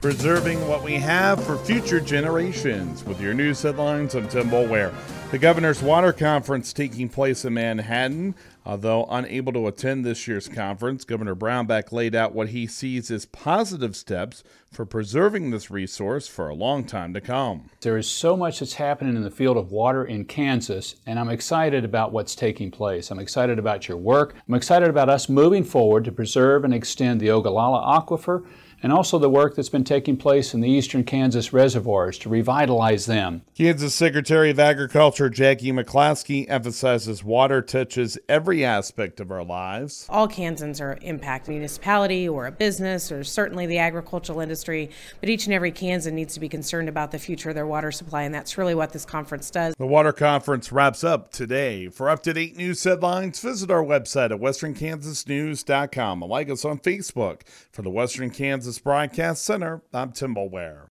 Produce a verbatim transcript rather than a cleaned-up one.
preserving what we have for future generations. With your news headlines, I'm Tim Boulware. The Governor's Water Conference taking place in Manhattan. Although unable to attend this year's conference, Governor Brownback laid out what he sees as positive steps for preserving this resource for a long time to come. There is so much that's happening in the field of water in Kansas, and I'm excited about what's taking place. I'm excited about your work. I'm excited about us moving forward to preserve and extend the Ogallala Aquifer, and also the work that's been taking place in the eastern Kansas reservoirs to revitalize them. Kansas Secretary of Agriculture Jackie McClaskey emphasizes water touches every aspect of our lives. All Kansans are impacted, municipality or a business or certainly the agricultural industry, but each and every Kansan needs to be concerned about the future of their water supply, and that's really what this conference does. The water conference wraps up today. For up-to-date news headlines, visit our website at western kansas news dot com and like us on Facebook. For the Western Kansas Broadcast Center, I'm Tim Boulware.